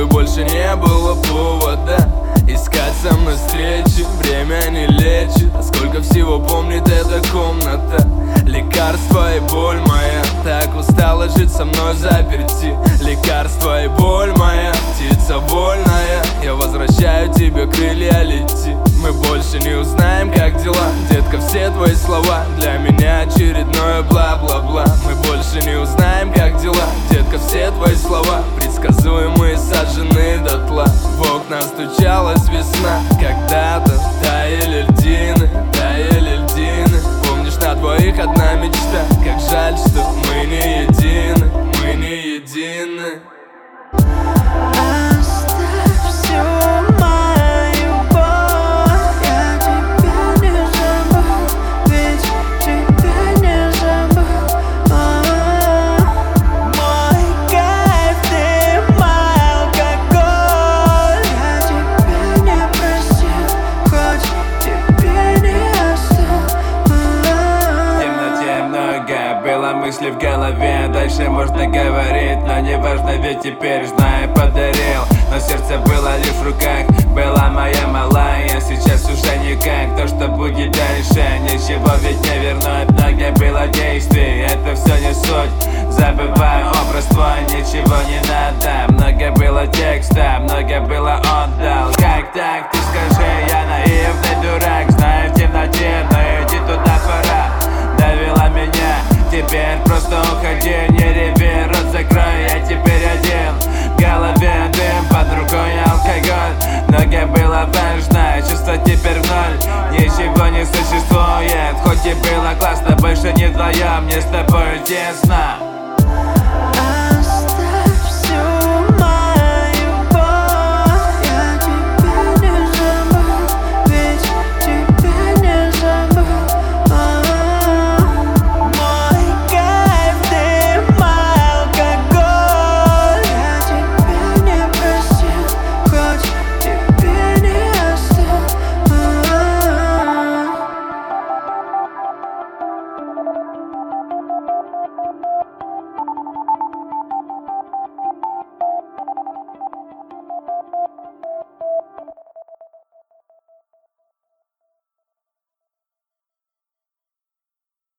чтобы больше не было повода искать со мной встречи. Время не лечит, а сколько всего помнит эта комната. Лекарство и боль моя, так устала жить со мной заперти. Лекарство и боль моя, птица вольная, я возвращаю тебе крылья, лети. Мы больше не узнаем, как дела, детка, все твои слова для меня очередное бла-бла-бла. Мы больше не узнаем, как дела, детка, все твои слова предсказуемые, сожжены дотла. В окна стучалась весна, когда-то таяли льдины, таяли льдины. Помнишь, на двоих одна мечта, как жаль, что мы не едины, мы не едины. Мысли в голове, дальше можно говорить, но не важно, ведь теперь знаю, подарил. Но сердце было лишь в руках, была моя малая, сейчас уже никак. То, что будет дальше, ничего ведь не вернуть. Много было действий, это все не суть. Забываю образ твой, ничего не надо. Много было текста, много было отдал. Как так, ты скажи, я наивный дурак. Знаю в темноте, но иди туда пора. Довела меня, теперь просто уходи, не реви, рот закрой, я теперь один. В голове дым, под рукой алкоголь. Много было важно, чувство теперь в ноль. Ничего не существует, хоть и было классно, больше не вдвоем, мне с тобой тесно.